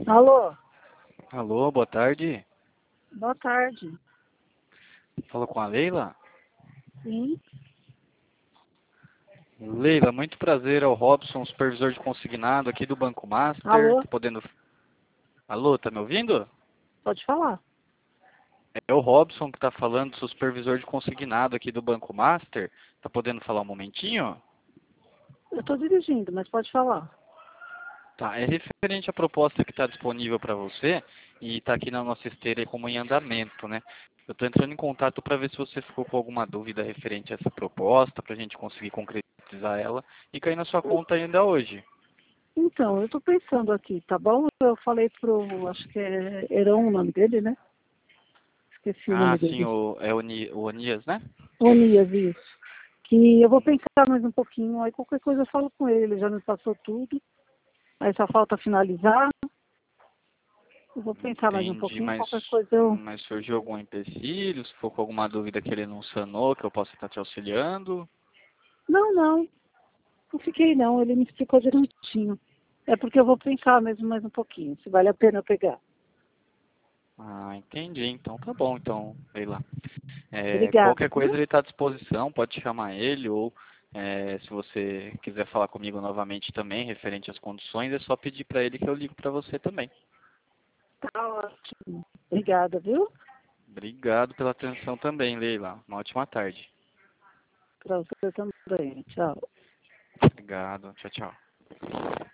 Alô, Alô, boa tarde. boa tarde. Fala com a Leila? Sim, Leila, muito prazer, é o Robson, supervisor de consignado aqui do Banco Master. alô, Tá podendo... Alô, tá me ouvindo? pode falar. É o Robson que tá falando, sou supervisor de consignado aqui do Banco Master. Tá podendo falar um momentinho? Eu estou dirigindo, mas pode falar. Tá, é referente à proposta que está disponível para você e está aqui na nossa esteira como em andamento, né? Eu estou entrando em contato para ver se você ficou com alguma dúvida referente a essa proposta, para a gente conseguir concretizar ela e cair na sua conta ainda hoje. Então, eu estou pensando aqui, tá bom? Eu falei acho que é Heron o nome dele, né? Esqueci o Ah, nome sim, dele. o Onias, né? Onias, isso. Que eu vou pensar mais um pouquinho, aí qualquer coisa eu falo com ele, ele já me passou tudo. Aí só falta finalizar. Eu vou pensar mais um Entendi, pouquinho, mas, qualquer coisa eu... mas surgiu algum empecilho? Se for com alguma dúvida que ele não sanou, que eu possa estar te auxiliando? Não, não fiquei não, ele me explicou direitinho. É porque eu vou pensar mesmo mais um pouquinho, se vale a pena eu pegar. Ah, entendi. Então tá bom, então, Leila. Obrigada, Qualquer coisa viu? ele está à disposição, pode chamar ele ou se você quiser falar comigo novamente também, referente às condições, é só pedir para ele que eu ligo para você também. Tá ótimo. Obrigada, viu? Obrigado pela atenção também, Leila. Uma ótima tarde. Para você também. Tchau. Obrigado. Tchau, tchau.